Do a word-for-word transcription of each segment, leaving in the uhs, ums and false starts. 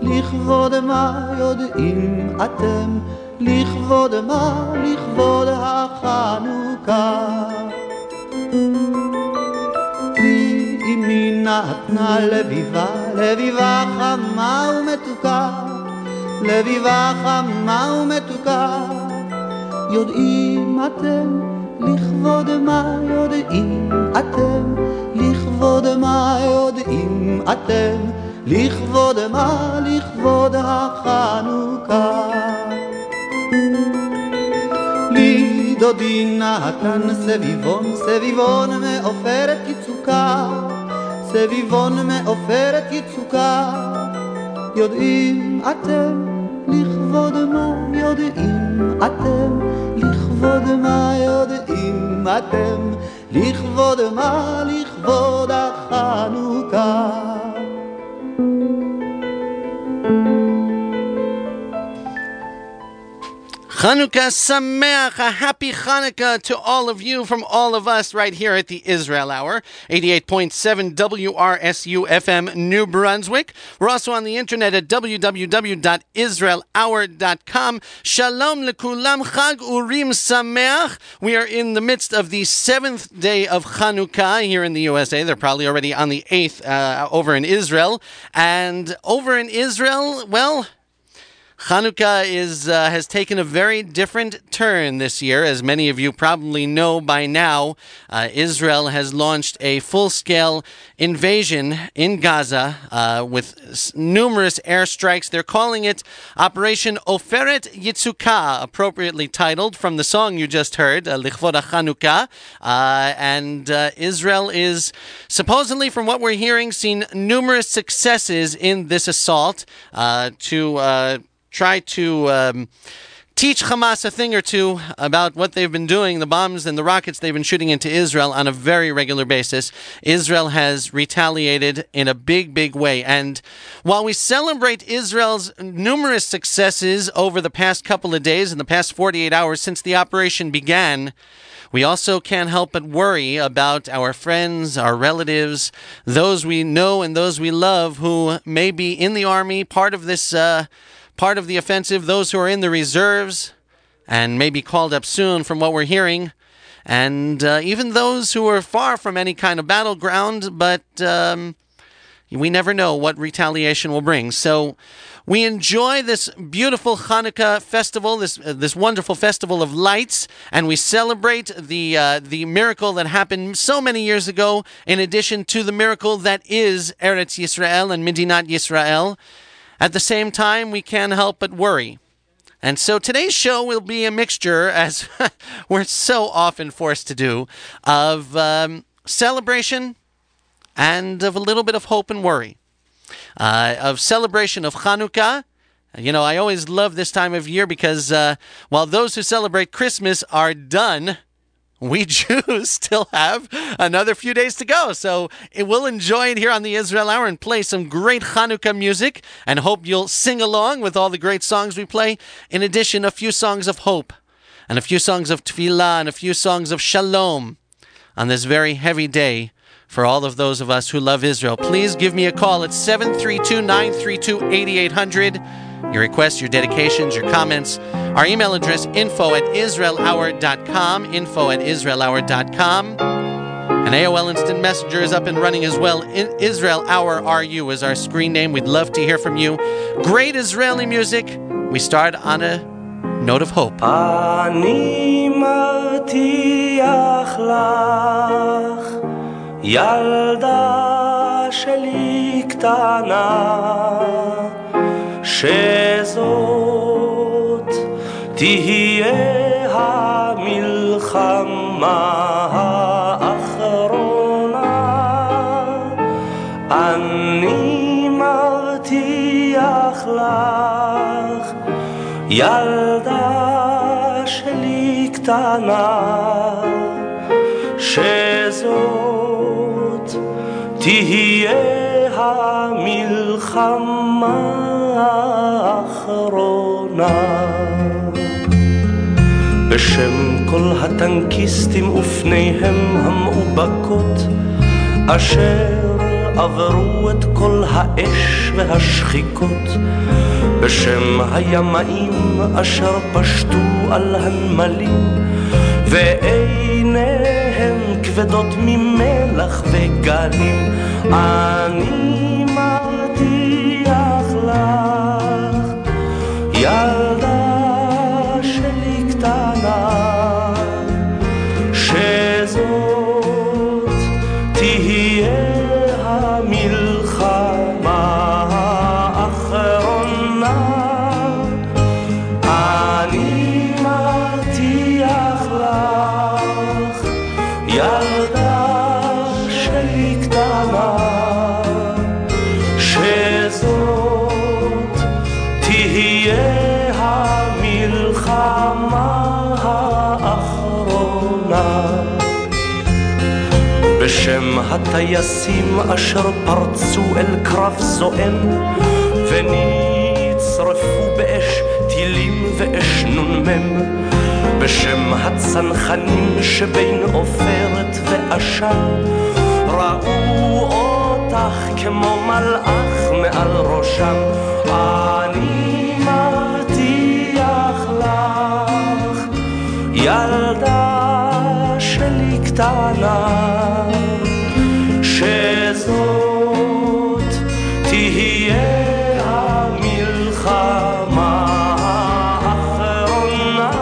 לכבוד מה יודעים אתם, לכבוד מה, לכבוד החנוכה. לי אמי נתנה לביבה, לביבה חמה ומתוקה, לביבה חמה ומתוקה. יודעים אתם, לכבוד מה יודעים אתם, לכבוד מה יודעים אתם, לכבוד מה, לכבוד החנוכה. לי דודי נתן סביבון, סביבון מעופרת יצוקה, סביבון מעופרת יצוקה. יודעים אתם, לכבוד מה יודעים אתם, לכבוד מה יודעים אתם, לכבוד מה, לכבוד החנוכה. Chanukah Sameach, a happy Hanukkah to all of you from all of us right here at the Israel Hour, eighty-eight point seven W R S U F M New Brunswick. We're also on the internet at w w w dot israel hour dot com. Shalom lekulam, Chag Urim Sameach. We are in the midst of the seventh day of Chanukah here in the U S A. They're probably already on the eighth uh, over in Israel. And over in Israel, well, Chanukah is uh, has taken a very different turn this year. As many of you probably know by now, uh, Israel has launched a full-scale invasion in Gaza uh, with s- numerous airstrikes. They're calling it Operation Oferet Yitzukah, appropriately titled from the song you just heard, uh, Lichvod HaChanukah. Uh, and uh, Israel is supposedly, from what we're hearing, seen numerous successes in this assault uh, to... Uh, try to um, teach Hamas a thing or two about what they've been doing, the bombs and the rockets they've been shooting into Israel on a very regular basis. Israel has retaliated in a big, big way. And while we celebrate Israel's numerous successes over the past couple of days, in the past forty-eight hours since the operation began, we also can't help but worry about our friends, our relatives, those we know and those we love who may be in the army, part of this uh, part of the offensive, those who are in the reserves and may be called up soon from what we're hearing, and uh, even those who are far from any kind of battleground, but um, we never know what retaliation will bring. So we enjoy this beautiful Hanukkah festival, this uh, this wonderful festival of lights, and we celebrate the uh, the miracle that happened so many years ago, in addition to the miracle that is Eretz Yisrael and Medinat Yisrael. At the same time, we can't help but worry. And so today's show will be a mixture, as we're so often forced to do, of um, celebration and of a little bit of hope and worry. Uh, of celebration of Chanukah. You know, I always love this time of year because uh, while those who celebrate Christmas are done, we Jews still have another few days to go. So it, we'll enjoy it here on the Israel Hour and play some great Hanukkah music, and hope you'll sing along with all the great songs we play. In addition, a few songs of hope and a few songs of tefillah and a few songs of shalom on this very heavy day for all of those of us who love Israel. Please give me a call at seven three two, nine three two, eight eight hundred. Your requests, your dedications, your comments. Our email address, info at israel hour dot com, info at israel hour dot com. And A O L Instant Messenger is up and running as well. In Israel Hour R U is our screen name. We'd love to hear from you. Great Israeli music. We start on a note of hope. אני מבטיח לך, ילדה שלי קטנה, שזאת תהיה המלחמה האחרונה. אני מבטיח לך, ילדה שלי קטנה, שזאת תהיה המלחמה האחרונה. בשם כל הטנקיסטים ופניהם המאובקות, אשר עברו את כל האש והשחיקות, בשם הימאים אשר פשטו על הנמלים, ועיניהם כבדות ממלח וגלים. אני מבטיח לך, ילדה שלי קטנה, שזאת תהיה המלחמה האחרונה. אני מבטיח לך, ילדה שלי קטנה, שזאת תהיה המלחמה האחרונה. בשם הטייסים אשר פרצו אל קרב זועם, ונצרפו באש טילים ואש נ"מ, בשם הצנחנים שבין עופרת ועשן, ראו אותך כמו מלאך מעל ראשם. אני מבטיח לך, ילדה שלי קטנה, שזאת תהיה המלחמה האחרונה.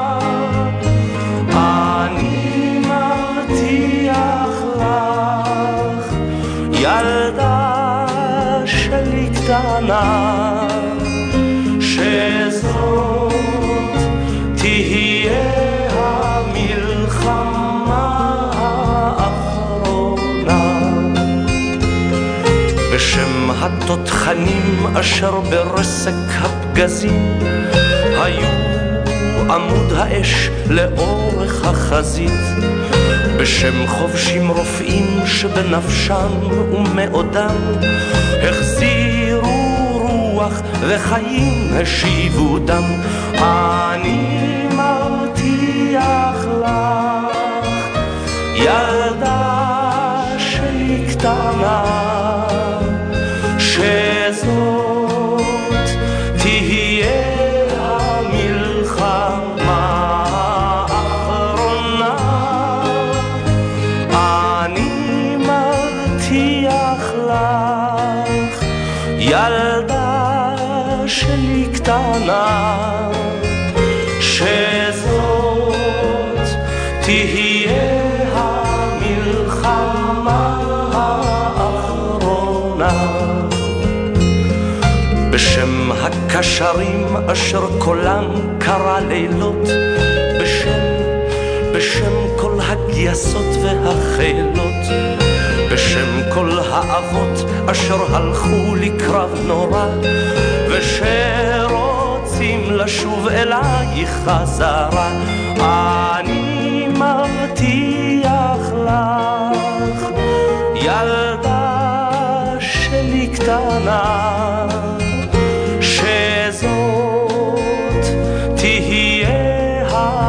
אני מבטיח לך, ילדה שלי קטנה, שזאת תהיה המלחמה האחרונה. בשם התותחנים אשר ברסק הפגזים, היו עמוד האש לאורך החזית, בשם חובשים רופאים שבנפשם ומאודם החזירו רוח וחיים השיבו דם. אני מבטיח לך, ילדה שלי קטנה, שזאת תהיה המלחמה האחרונה. אני מבטיח לך, ילדה שלי קטנה, שזאת תהיה המלחמה האחרונה. בשם הקשרים אשר קולם קרא לילות, בשם, בשם כל הגייסות והחילות, בשם כל האבות אשר הלכו לקרב נורא, ושרוצים לשוב אלייך חזרה. אני מבטיח לך, ילדה שלי קטנה, שזאת תהיה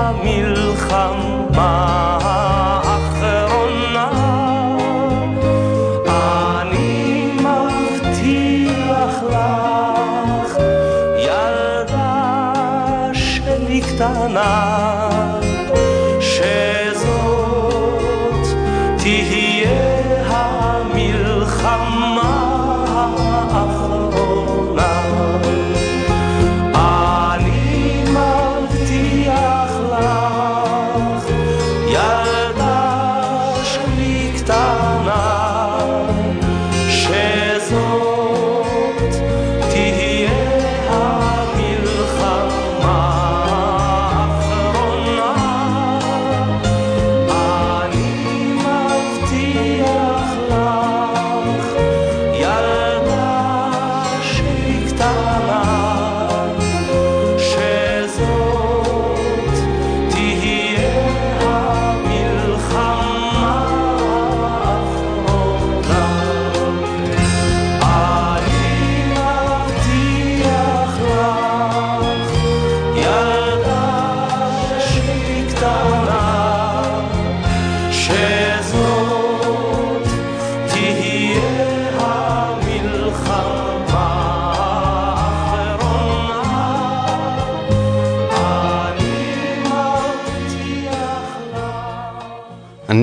המלחמה האחרונה. אני מבטיח לך, ילדה שלי קטנה, שזאת תהיה המלחמה האחרונה. אני מבטיח לך, ילדה שלי קטנה, שזאת תהיה המלחמה האחרונה.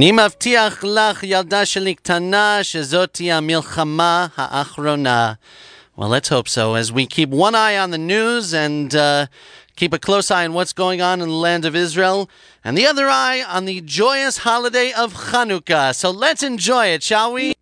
אני מבטיח לך, ילדה שלי קטנה, שזאת תהיה המלחמה האחרונה. Well, let's hope so, as we keep one eye on the news and uh, keep a close eye on what's going on in the land of Israel, and the other eye on the joyous holiday of Chanukah. So let's enjoy it, shall we?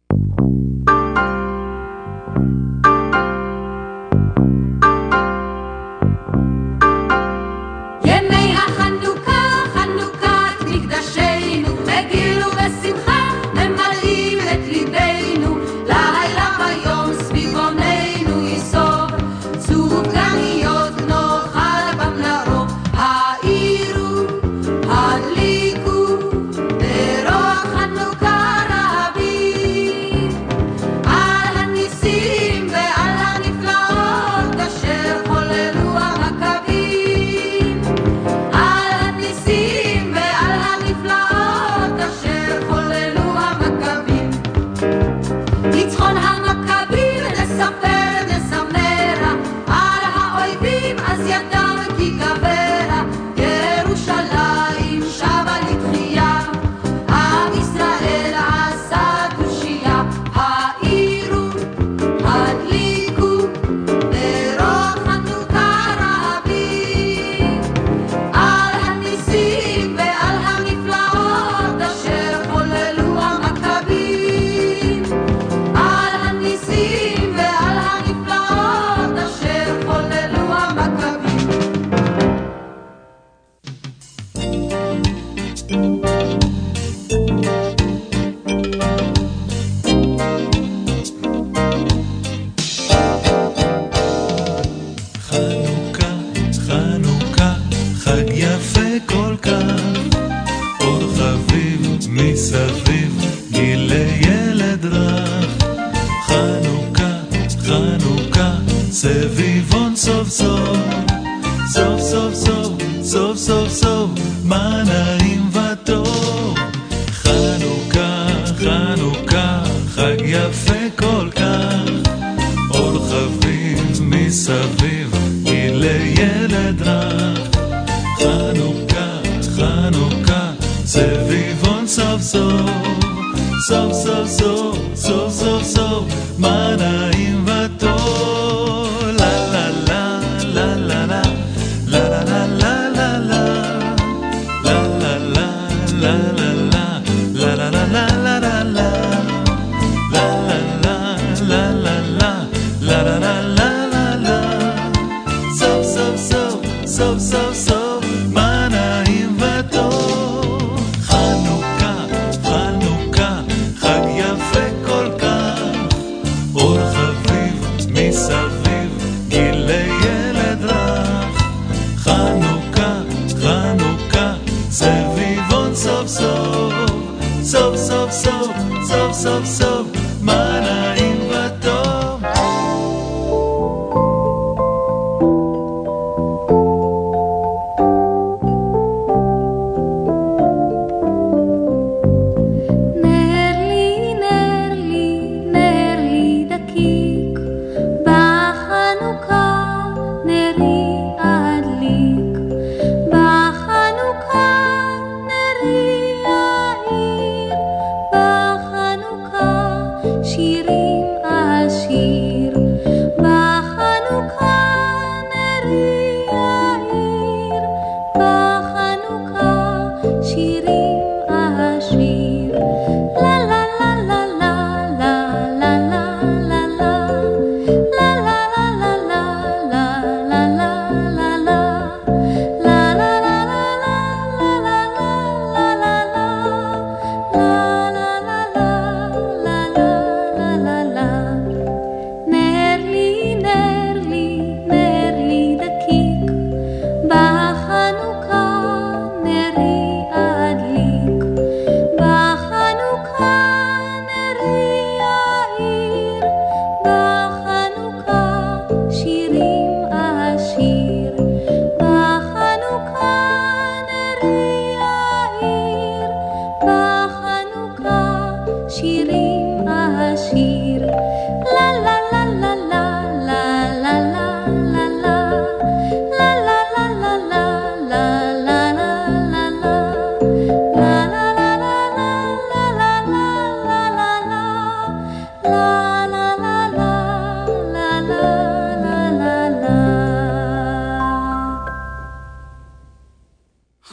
בחנוכה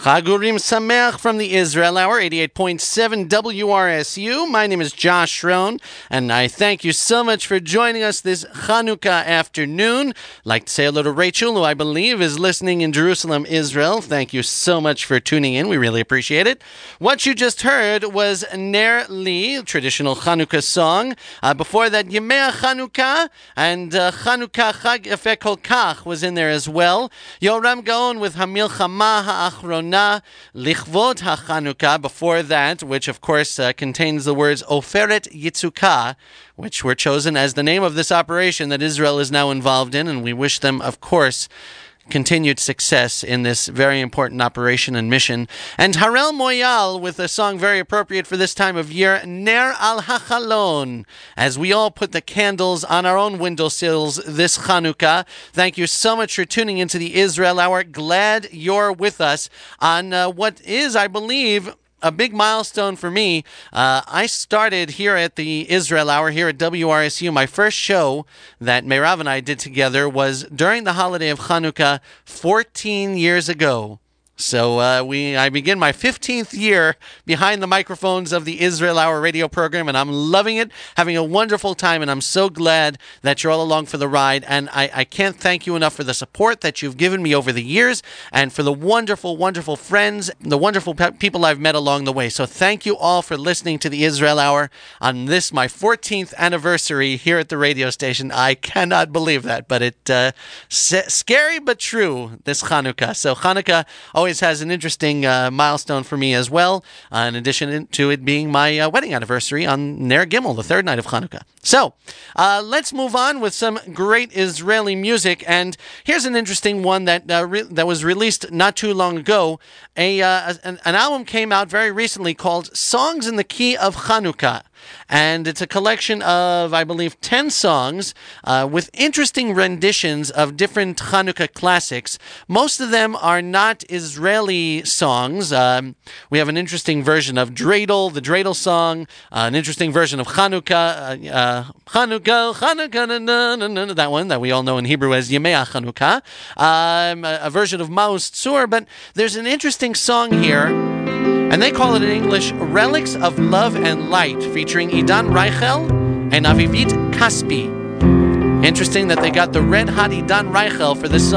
Chagurim Sameach from the Israel Hour, eighty-eight point seven W R S U. My name is Josh Rohn, and I thank you so much for joining us this Chanukah afternoon. I'd like to say hello to Rachel, who I believe is listening in Jerusalem, Israel. Thank you so much for tuning in. We really appreciate it. What you just heard was Ner Li, traditional Chanukah song. Uh, before that, Yemei Chanukah, and uh, Chanukah Chag Efe Kol Kach was in there as well. Yoram Gaon with Hamilchama Ha'achrona, Lichvot HaChanukah, before that, which of course uh, contains the words Oferet Yitzukah, which were chosen as the name of this operation that Israel is now involved in, and we wish them, of course, continued success in this very important operation and mission. And Harel Moyal with a song very appropriate for this time of year, Ner al Hachalon, as we all put the candles on our own windowsills this Chanukah. Thank you so much for tuning into the Israel Hour. Glad you're with us on uh, what is, I believe, a big milestone for me. Uh, I started here at the Israel Hour, here at W R S U. My first show that Meirav and I did together was during the holiday of Chanukah fourteen years ago. So uh, we, I begin my fifteenth year behind the microphones of the Israel Hour radio program, and I'm loving it, having a wonderful time, and I'm so glad that you're all along for the ride. And I, I can't thank you enough for the support that you've given me over the years, and for the wonderful, wonderful friends, the wonderful pe- people I've met along the way. So thank you all for listening to the Israel Hour on this, my fourteenth anniversary here at the radio station. I cannot believe that, but it uh, s- scary but true, this Chanukah. So Chanukah always has an interesting uh, milestone for me as well, uh, in addition to it being my uh, wedding anniversary on Ner Gimel, the third night of Chanukah. So, uh, let's move on with some great Israeli music, and here's an interesting one that uh, re- that was released not too long ago. A uh, an, an album came out very recently called Songs in the Key of Chanukah, and it's a collection of, I believe, ten songs uh, with interesting renditions of different Chanukah classics. Most of them are not Israeli songs. Um, we have an interesting version of Dreidel, the Dreidel song, uh, an interesting version of Chanukah, uh, uh, Chanukah, Chanukah, na, na, na, na, that one that we all know in Hebrew as Yemei Chanukah, um, a, a version of Maoz Tzur, but there's an interesting song here, and they call it in English, Relics of Love and Light, featuring Idan Reichel and Avivit Kaspi. Interesting that they got the red hot Idan Reichel for this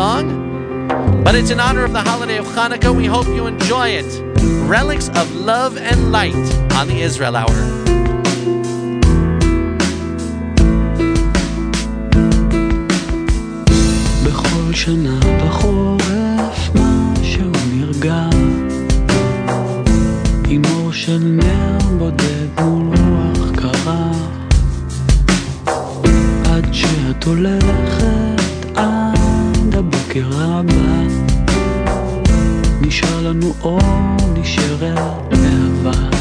song, but it's in honor of the holiday of Chanukah. We hope you enjoy it. Relics of Love and Light on the Israel Hour. בכל שנה בחורף משהו נרגע, עם אור של נר בודד מול רוח קרה, עד שאת הולכת עד הבוקר הבא, נשאר לנו אור, נשארת אהבה.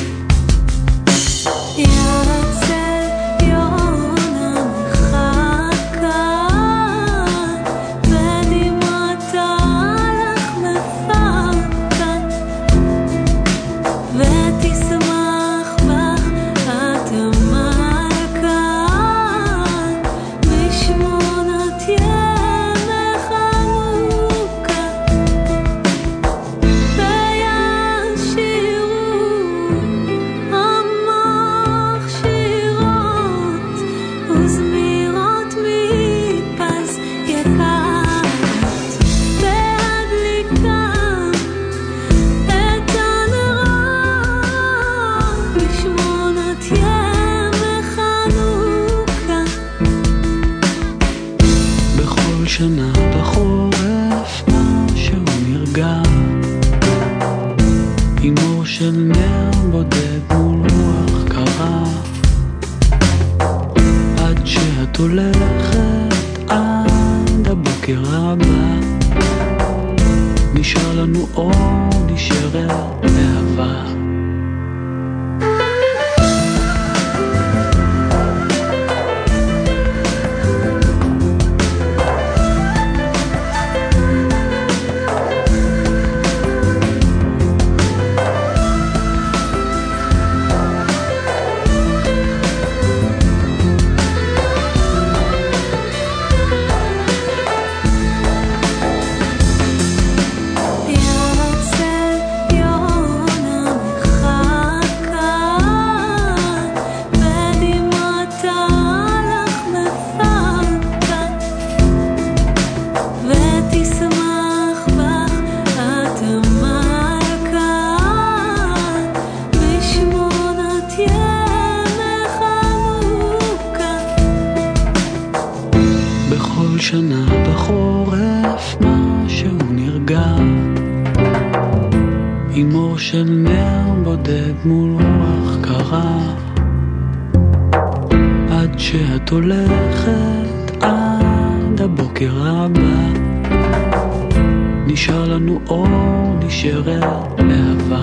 שנה בחורף משהו נרגע, עם אור של נר בודד מול רוח קרה, עד שאת הולכת עד הבוקר הבא, נשאר לנו אור, נשארת אהבה. Yeah, that's it. ותשמח בך את המלכה, בשמונת ימי חנוכה. בכל שנה בחורף משהו נרגע, עם אור של נר בודד מול רוח קרה, עד שאת הולכת עד הבוקר הבא, נשאר לנו אור, נשארת להבה.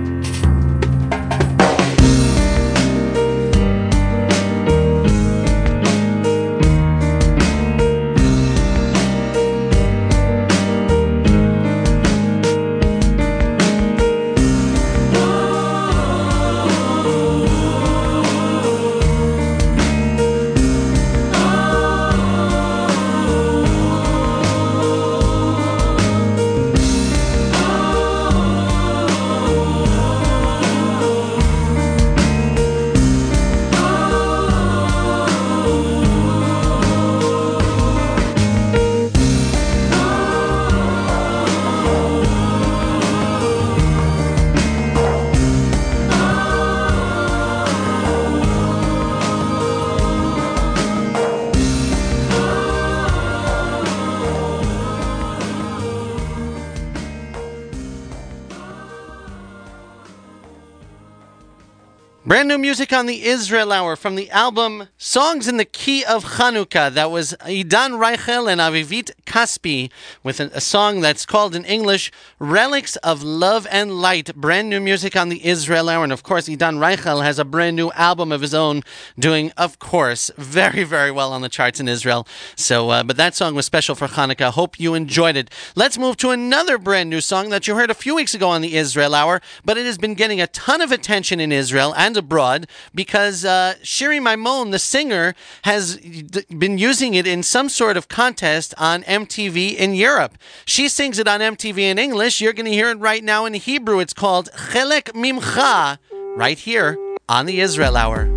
Brand new music on the Israel Hour from the album Songs in the Key of Chanukah. That was Idan Reichel and Avivit Kaspi with a, a song that's called in English Relics of Love and Light. Brand new music on the Israel Hour. And of course, Idan Reichel has a brand new album of his own doing, of course, very, very well on the charts in Israel. So, uh, but that song was special for Hanukkah. Hope you enjoyed it. Let's move to another brand new song that you heard a few weeks ago on the Israel Hour, but it has been getting a ton of attention in Israel and abroad because uh, Shiri Maimon, the singer, has d- been using it in some sort of contest on M T V in Europe. She sings it on M T V in English. You're going to hear it right now in Hebrew. It's called Chelek Mimcha, right here on the Israel Hour.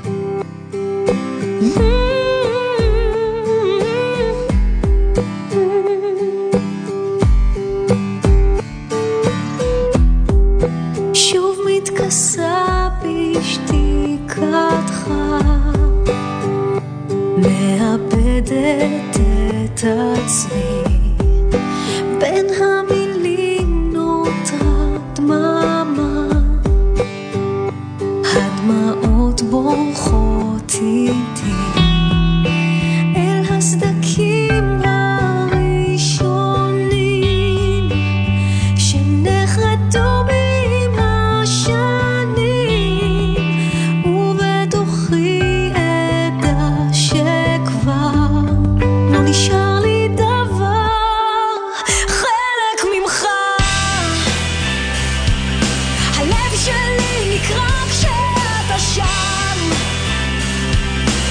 שוב מתכסה בשתיקתך, מאבדת את עצמי, בין המילים נותרה דממה, הדמעות בורחות איתי אל הסדקים הראשונים שנחרטו בי נשאר לי דבר, חלק ממך. הלב שלי נקרע כשאתה שם,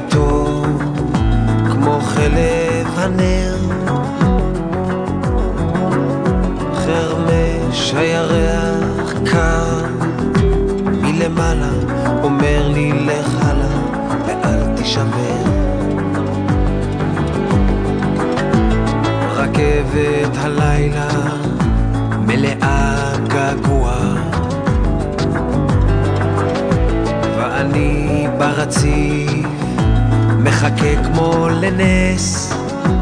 איתו כמו חלב הנר, חרמש הירח קר מלמעלה, אומר לי לך הלאה ואל תשבר. רכבת הלילה מלאה געגוע, ואני ברציף מחכה כמו לנס,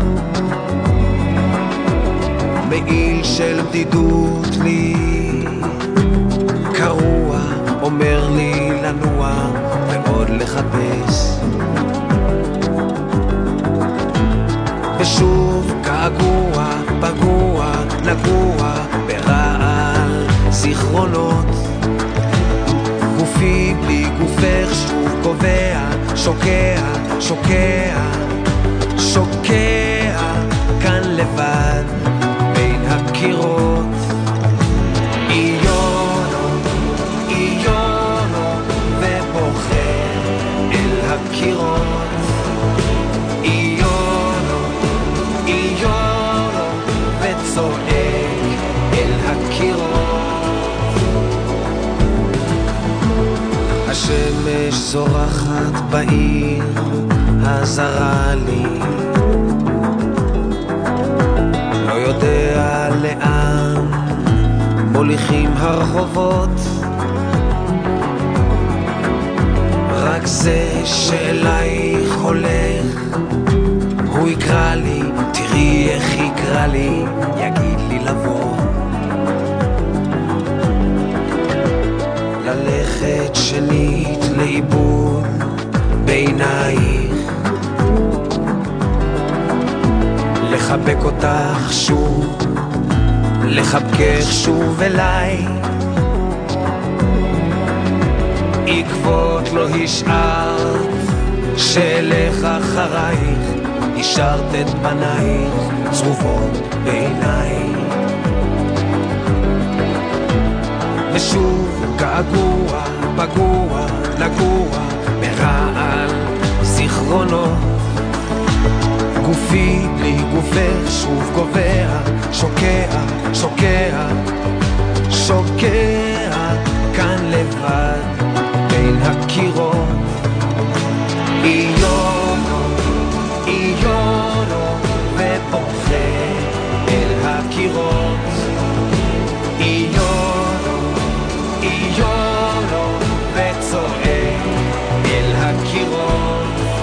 מעיל של בדידות לי קרוע, אומר לי לנוע ועוד לחפש. ושוב געגוע, פגוע, נגוע ברעל זיכרונות, גופי בלי גופך שוב קובע, שוקע, שוקע, שוקע כאן לבד בין הקירות. איונו, איונו ובוכה אל הקירות. איונו, איונו וצועק אל הקירות. השמש זורחת בעיר הזרה לי, לא יודע לאן מוליכים הרחובות, רק זה שאלייך הולך, הוא יקרא לי, תראי איך יקרא לי, יגיד לי לבוא. ללכת שנית לאיבוד בעינייך, לחבק אותך שוב, לחבקך שוב אליי, עקבות לא השארת, שאלך אחרייך, השארת את פנייך צרובות בעיניי. ושוב געגוע, פגוע, נגוע ברעל זיכרונות, גופי בלי גופך שוב קובע, שוקע, שוקע, שוקע כאן לבד בין הקירות. איונו, איונו ובוכה אל הקירות. איונו, איונו וצועק אל הקירות.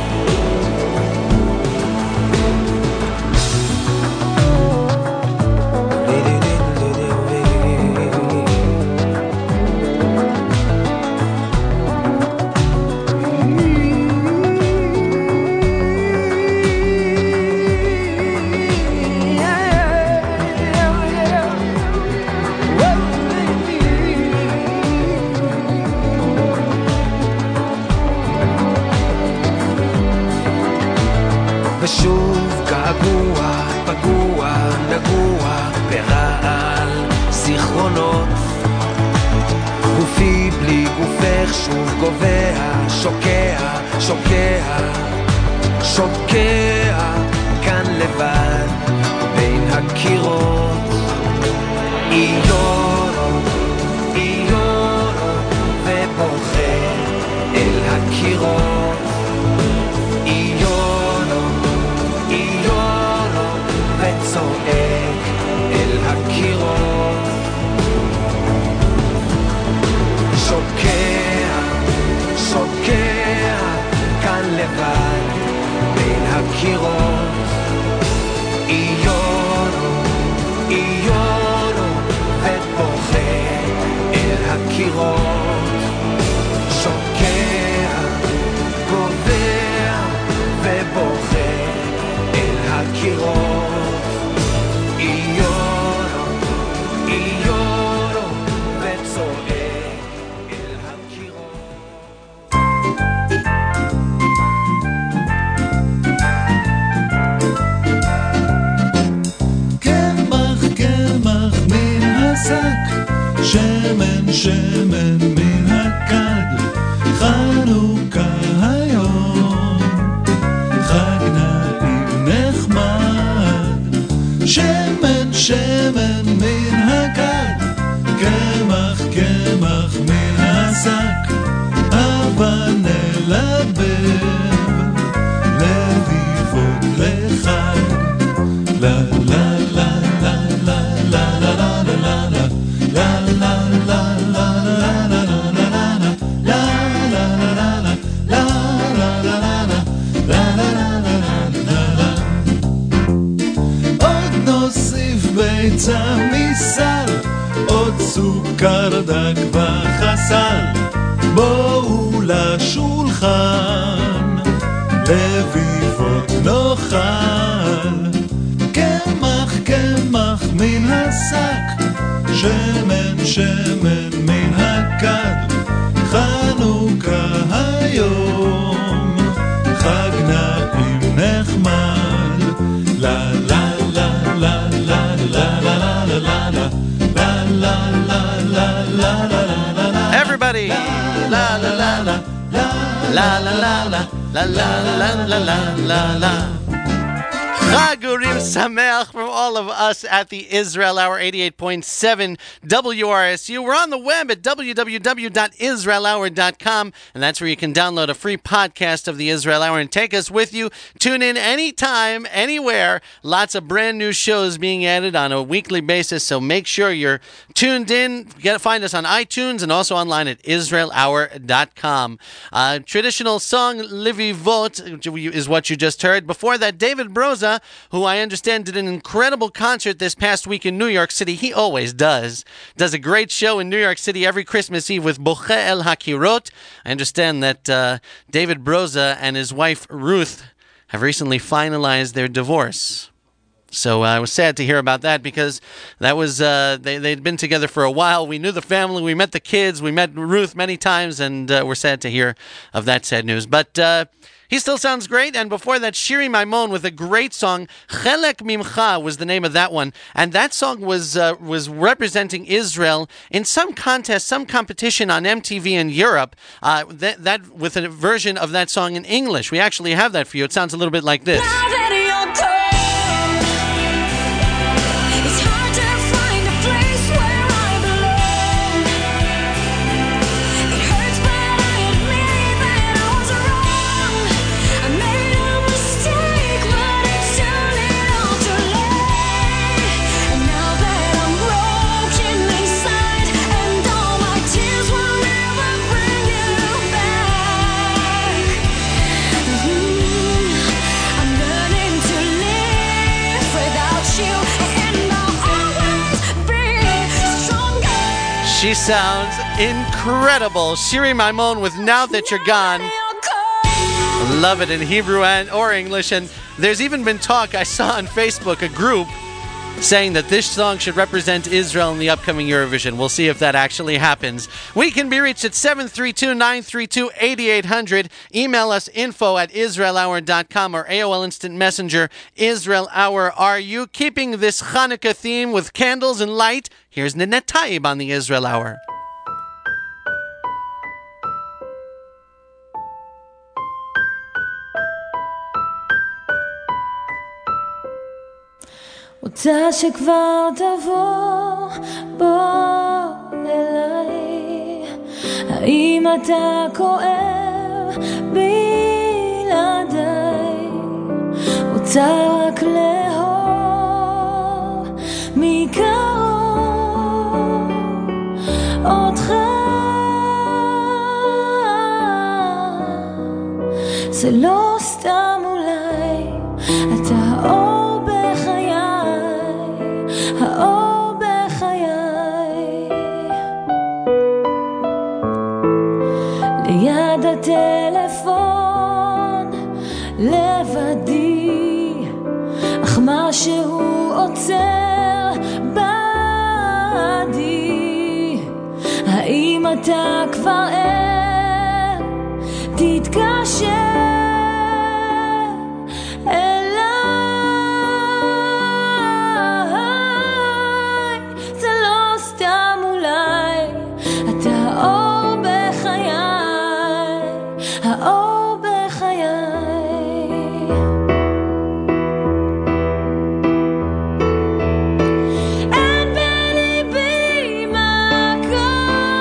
ושוב געגוע, פגוע, נגוע ברעל זיכרונות, גופי בלי גופך שוב קובע, שוקע, שוקע, שוקע כאן לבד בין הקירות. איונו, איונו ובוכה אל הקירות. וצועק אל הקירות. שוקע, שוקע כאן לבד בין הקירות. איונו, איונו ובוכה אל הקירות. שוקע, קובע ובוכה אל הקירות. שמן שמן מן הכד, חנוכה היום, קמח מן השק, אבל נלבב לביבות לחג. לה לה לה לה לה לה לה לה לה לה לה לה ביצה מסל, עוד סוכר דק וחסל, בואו לשולחן, לביבות נאכל. קמח קמח מן השק, שמן שמן מן הכד, חנוכה היום, חג נעים נחמד. לה לה לה לה לה לה לה לה לה לה לה לה לה. Everybody, la la la la la la la la la la la la la la. Chag Urim Sameach from all of us at the Israel Hour, eighty-eight point seven W R S U. We're on the web at w w w dot israel hour dot com, and that's where you can download a free podcast of the Israel Hour and take us with you. Tune in anytime, anywhere. Lots of brand new shows being added on a weekly basis, so make sure you're tuned in. Get, find us on iTunes and also online at israel hour dot com. Uh, traditional song, Livivot, is what you just heard. Before that, David Broza, who I understand did an incredible concert this past week in New York City. He always does. Does a great show in New York City every Christmas Eve with Boche El Hakirot. I understand that uh, David Broza and his wife Ruth have recently finalized their divorce. So uh, I was sad to hear about that because that was uh, they, they'd been together for a while. We knew the family. We met the kids. We met Ruth many times, and uh, we're sad to hear of that sad news. But uh, he still sounds great. And before that, Shiri Maimon with a great song. Chelek Mimcha was the name of that one. And that song was uh, was representing Israel in some contest, some competition on M T V in Europe. Uh, that, that with a version of that song in English. We actually have that for you. It sounds a little bit like this. She sounds incredible. Shiri Maimon with Now That You're Gone. Love it in Hebrew and or English. And there's even been talk, I saw on Facebook, a group saying that this song should represent Israel in the upcoming Eurovision. We'll see if that actually happens. We can be reached at seven three two, nine three two, eight eight zero zero. Email us info at israel hour dot com or A O L Instant Messenger, Israel Hour. Are you keeping this Hanukkah theme with candles and light? Here's Ninette Taib on the Israel Hour. רוצה שכבר תבוא בוא אליי, האם אתה כואב בלעדיי? רוצה רק לאהוב מקרוב אותך, זה לא סתם אולי, אתה האור האור בחיי, ליד הטלפון לבדי, אך משהו עוצר בעדי. האם אתה כבר ער? תתקשר אין בליבי מקום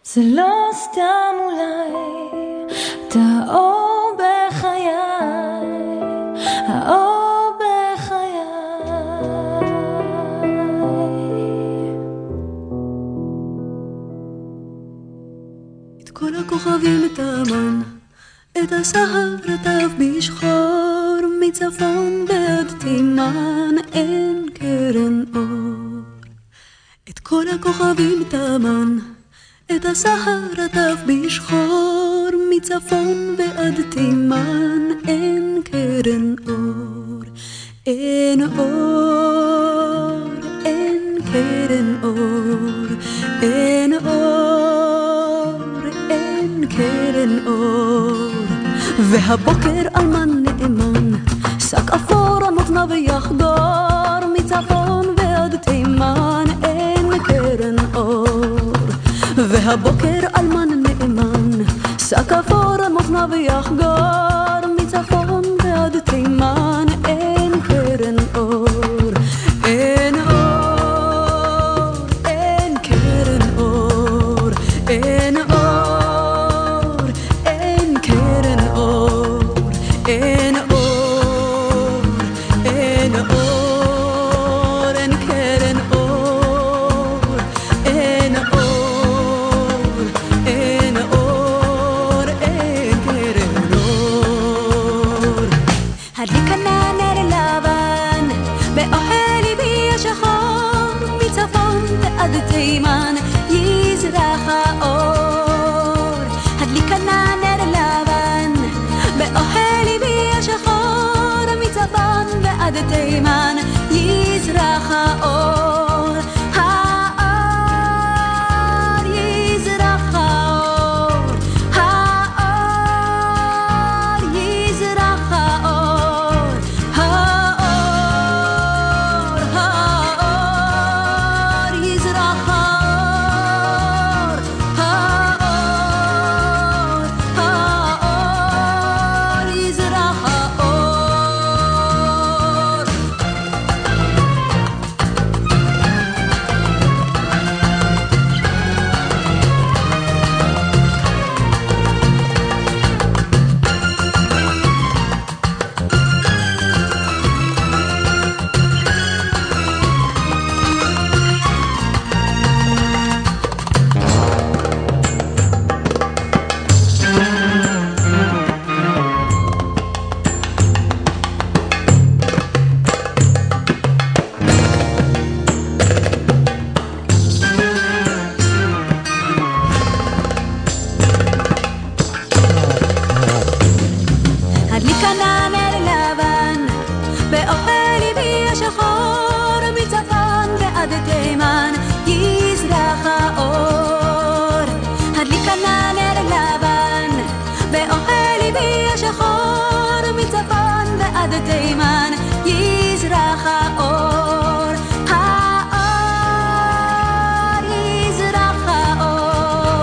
זה לא סתם אולי, אתה האור בחיי, האור בחיי. את כל הכוכבים את האמן, את הסהר רטף בשחור, מצפון ועד תימן אין קרן אור. את כל הכוכבים את האמן, את הסהר רטף בשחור, מצפון ועד תימן אין קרן אור. אין אור, אין קרן אור, אין אור, אין קרן אור. והבוקר אלמן נאמן, שק אפור על מותניו יחגור, מצפון ועד תימן אין קרן אור. והבוקר אלמן נאמן, שק אפור על מותניו יחגור, מצפון ועד תימן אין קרן אור. אין אור, אין קרן אור, אין אור, אין קרן אור, אין אור, אין אור, אין קרן אור, אין אור, אין אור, אין קרן אור. הדליק הנר לבן באוהל ליבי השחור, מצפון ועד תימן יזרח האור. הדליק הנר לבן באוהל ליבי השחור, מצפון ועד תימן יזרח האור. האור יזרח האור, האור יזרח האור, האור, האור יזרח האור, האור, האור יזרח האור. הדליק הנר לבן באוהל ליבי השחור, מצפון ועד תימן יזרח האור. הדליק הנר לבן באוהל ליבי השחור, מצפון ועד תימן יזרח האור. האור יזרח האור,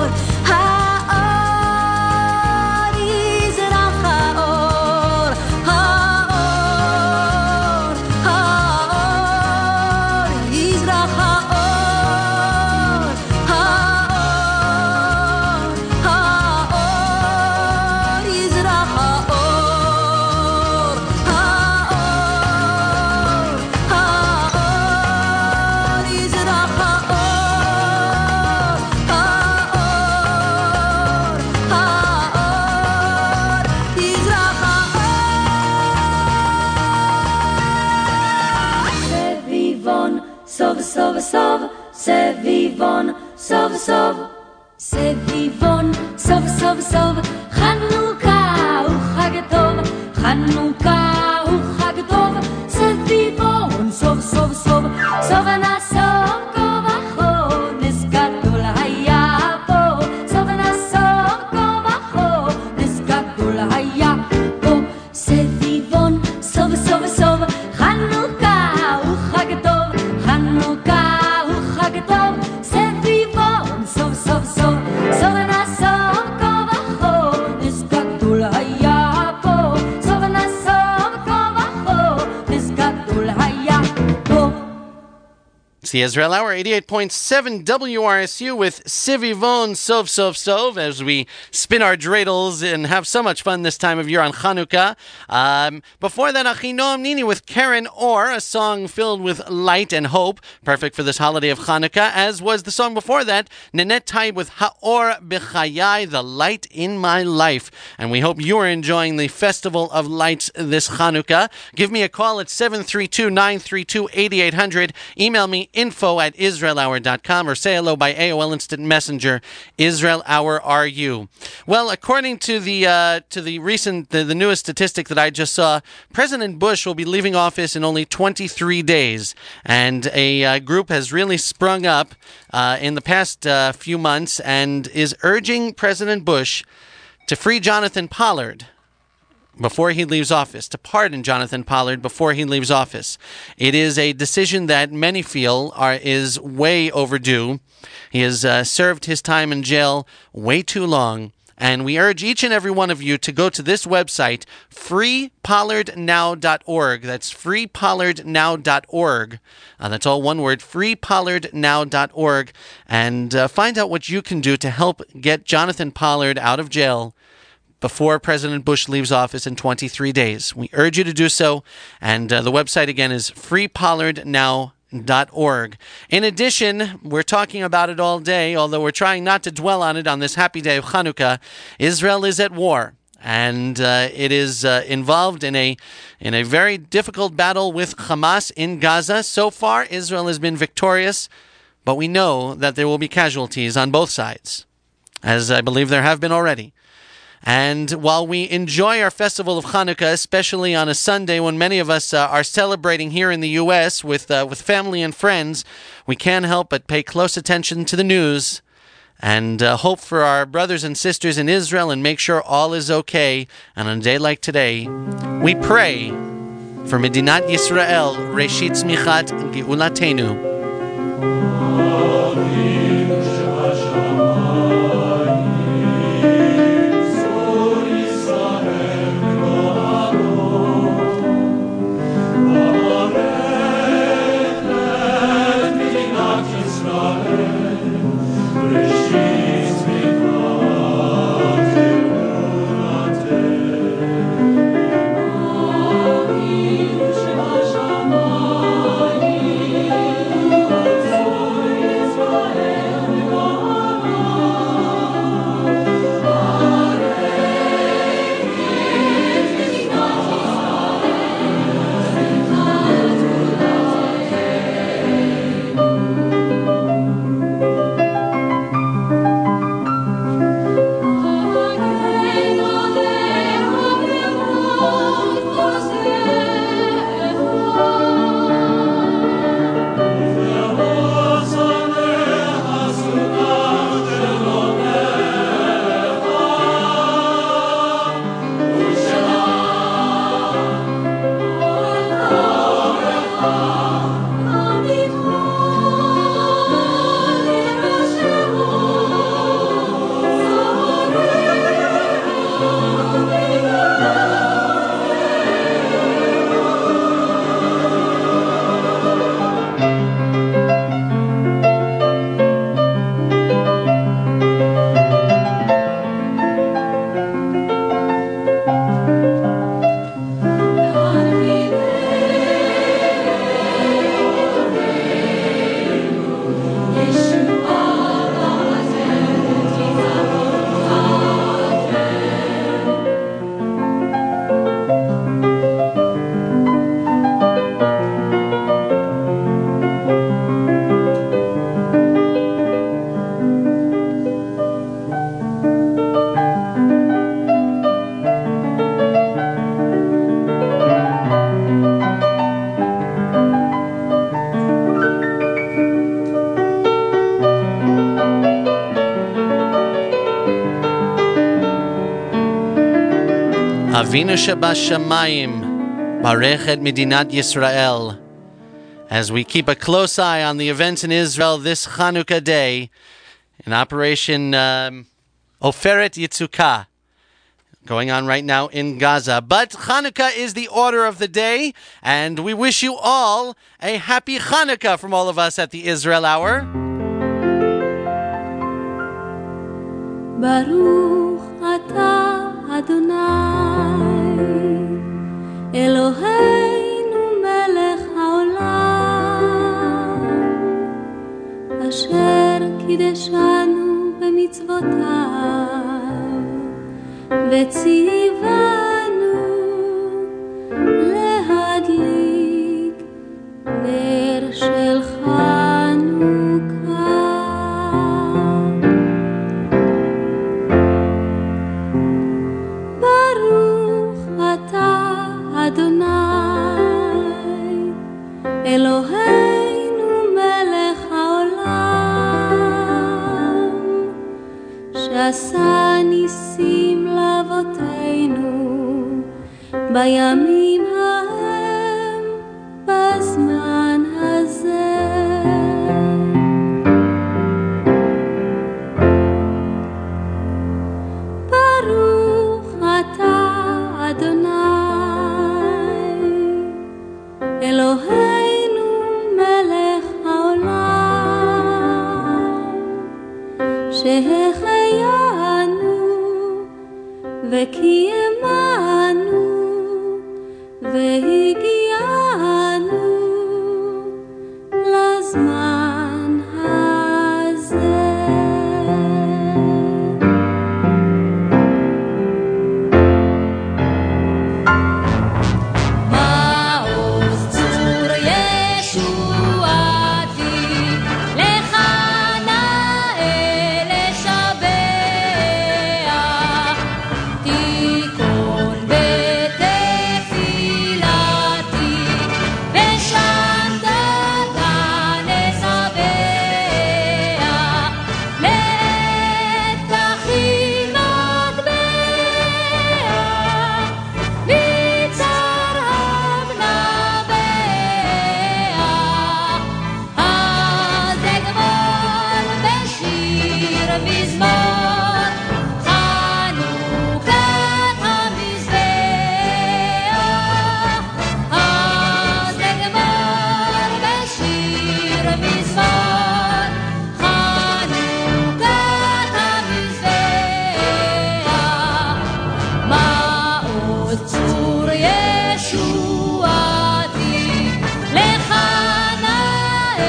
האור יזרח האור, האור, האור יזרח האור, האור, האור יזרח האור, האור, האור יזרח האור, האור, האור יזרח האור. סביבון, סוב סוב, סביבון, סוב סוב, סביבון, סוב סוב סוב, חנוכה הוא חג טוב, חנוכה הוא חג טוב, סביבון, סוב סוב סוב, סוב נסוב כה וכה, נס גדול היה פה, סוב נסוב כה וכה, נס גדול היה פה, סביבון, סוב סוב סוב, חנוכה הוא חג טוב, חנוכה הוא חג טוב, סביבון, סוב סוב סוב, סוב נסוב כה וכה, נס גדול היה פה, סוב נסוב the Israel Hour, eighty-eight point seven W R S U with Sivivon Sov Sov Sov as we spin our dreidels and have so much fun this time of year on Chanukah. Um, before that, Achinoam Nini with Karen Or, a song filled with light and hope, perfect for this holiday of Chanukah, as was the song before that, Nanette Taib with Ha'or B'chayai, the light in my life. And we hope you are enjoying the Festival of Lights this Chanukah. Give me a call at seven three two, nine three two, eight eight hundred. Email me info at israel hour dot com or say hello by A O L Instant Messenger. Israel Hour are you? Well, according to the uh, to the recent the, the newest statistic that I just saw, President Bush will be leaving office in only twenty-three days, and a uh, group has really sprung up uh, in the past uh, few months and is urging President Bush to free Jonathan Pollard before he leaves office, to pardon Jonathan Pollard before he leaves office. It is a decision that many feel are is way overdue. He has uh, served his time in jail way too long, and we urge each and every one of you to go to this website, free pollard now dot org. That's free pollard now dot org. Uh, that's all one word, free pollard now dot org, and uh, find out what you can do to help get Jonathan Pollard out of jail before President Bush leaves office in twenty-three days. We urge you to do so, and uh, the website again is free pollard now dot org. In addition, we're talking about it all day, although we're trying not to dwell on it on this happy day of Chanukah. Israel is at war, and uh, it is uh, involved in a in a very difficult battle with Hamas in Gaza. So far, Israel has been victorious, but we know that there will be casualties on both sides, as I believe there have been already. And while we enjoy our festival of Chanukah, especially on a Sunday when many of us uh, are celebrating here in the U S with uh, with family and friends, we can't help but pay close attention to the news and uh, hope for our brothers and sisters in Israel and make sure all is okay. And on a day like today, we pray for Medinat Yisrael, Reshit Tzmichat Geulatenu. Avinu Shabashamayim, Barech et Medinat Yisrael. As we keep a close eye on the events in Israel this Chanukah day, in Operation um, Oferet Yitzukah, going on right now in Gaza. But Hanukkah is the order of the day, and we wish you all a happy Hanukkah from all of us at the Israel Hour. Baruch atah Adonai Eloheinu melech haolam Asher kideshanu b'mitzvotav וציוונו להדליק נר של חנוכה. ברוך אתה אדוני אלוהינו מלך העולם שעשה ניסים לאבותינו בימים ההם בזמן הזה. ברוך אתה אדוני אלוהינו מלך העולם שהחיינו וקיימנו והגיענו לזמן הזה. מעוז צור ישועתי לך נאה לשבח תיקון בתפילתי ושמתתה נשבח לעת תחיל מטבע מצרם נבח אז אגמול בשיר מזמור חנוכת המזבח אז אגמול בשיר מזמור חנוכת המזבח מעוז צור ישועתי לך נאה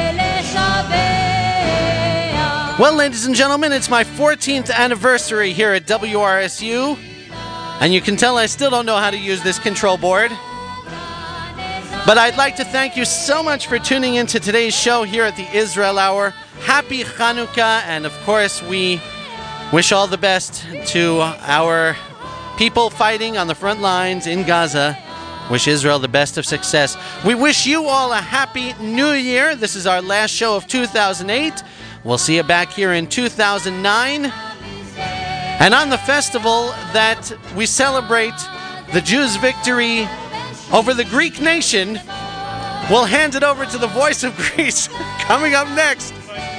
לשבח. Well, ladies and gentlemen, it's my fourteenth anniversary here at W R S U, and you can tell I still don't know how to use this control board. But I'd like to thank you so much for tuning in to today's show here at the Israel Hour. Happy Hanukkah, and of course we wish all the best to our people fighting on the front lines in Gaza. Wish Israel the best of success. We wish you all a happy new year. This is our last show of two thousand eight. We'll see you back here in two thousand nine. And on the festival that we celebrate the Jews' victory over the Greek nation, we'll hand it over to the voice of Greece. Coming up next.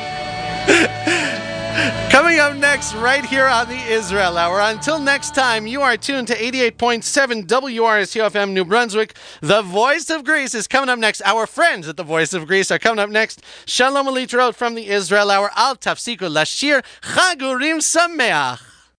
Coming up next right here on the Israel Hour. Until next time, you are tuned to eighty-eight point seven W R S U F M New Brunswick. The Voice of Greece is coming up next. Our friends at the Voice of Greece are coming up next. Shalom Alitrot from the Israel Hour. Al tafsiku lashir chagurim sameach.